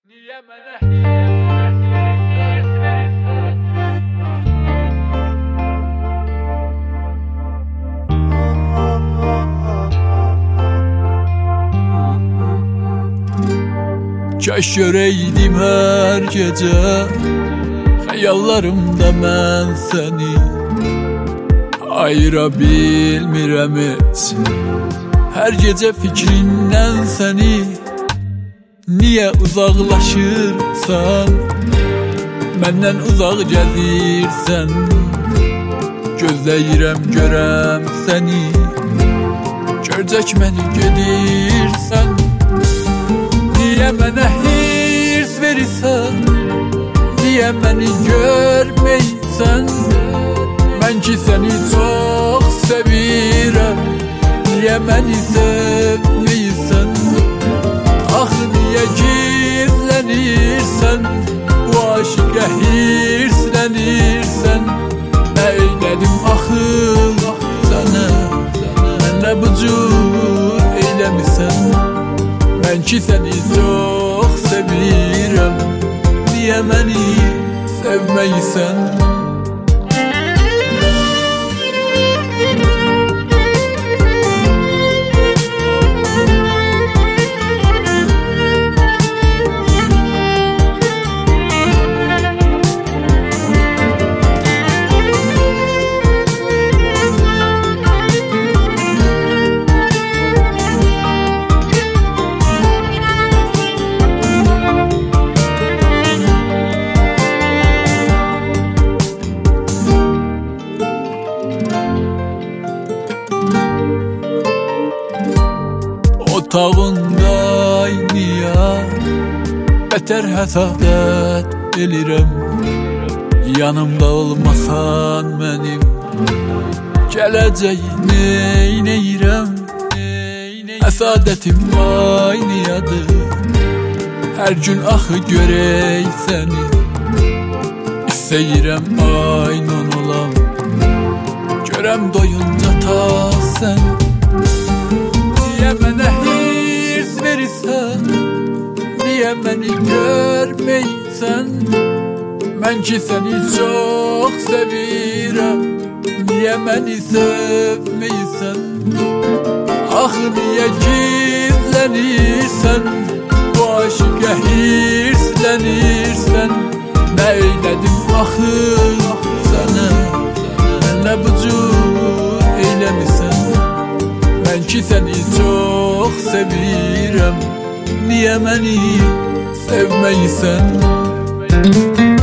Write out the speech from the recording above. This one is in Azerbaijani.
Niye mənə Kaş göreydim her gece Xəyallarımda mən səni Ayıra bilmirəm heç Hər gecə fikrindən səni Niyə uzaqlaşırsan Məndən uzaq gəlirsən Gözləyirəm görəm səni Görcək məni gedirsən Niyə mənə hirs verirsən Niyə məni görməysən Mən ki səni çox sevirəm Niyə məni sevməysən Axı niyə gizlənirsən Bu aşıqə hirslənirsən Eylədim axı sənə Mənlə bu cür eyləmirsən Mən ki səni çox sevirəm Niyə məni sevməysən Otağında ayniya Bətər həsədət elirəm Yanımda olmasan mənim Gələcəyi neynəyirəm Həsədətim ayniyadır Hər gün axı görək səni İstəyirəm aynan olam Görəm doyunca ta səni Niyə mənə hirs verirsən Niyə məni görməysən Mən ki səni çox sevirəm Niyə məni sevməysən Axı niyə gizlənirsən Bu aşıqə hirslənirsən Nə eylədim axı sənə Mənlə bu cür eyləmirsən Mən ki səni çox sevirəm Niyə məni sevməysən